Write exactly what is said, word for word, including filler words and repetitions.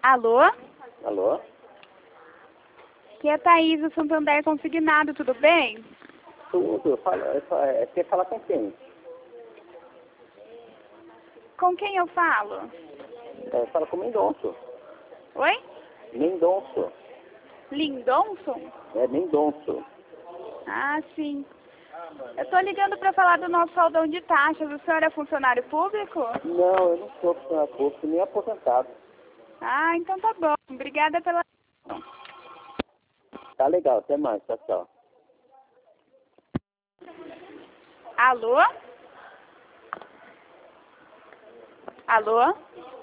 Alô? Alô? Aqui é a Thaís do Santander Consignado, tudo bem? Tudo. Fala, é, é, quer falar com quem? Com quem eu falo? É, fala com o Mendonço. Oi? Mendonço. Lindonson? É Mendonço. Ah, sim. Eu tô ligando para falar do nosso saldão de taxas. O senhor é funcionário público? Não, eu não sou funcionário público, nem aposentado. Ah, então tá bom. Obrigada pela... Tá legal, até mais, tchau, tchau. Alô? Alô?